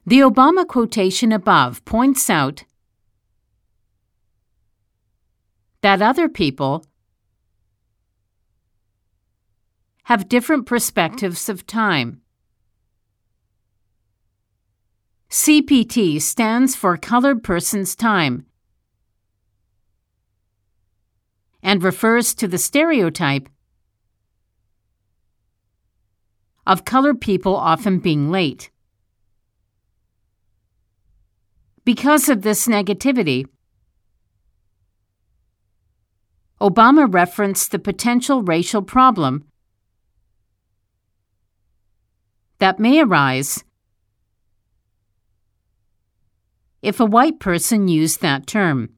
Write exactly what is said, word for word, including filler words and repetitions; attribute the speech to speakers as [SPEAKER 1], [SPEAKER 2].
[SPEAKER 1] The Obama quotation above points out that other people have different perspectives of time. C P T stands for Colored Person's Time and refers to the stereotype of colored people often being late. Because of this negativity, Obama referenced the potential racial problem that may arise if a white person used that term.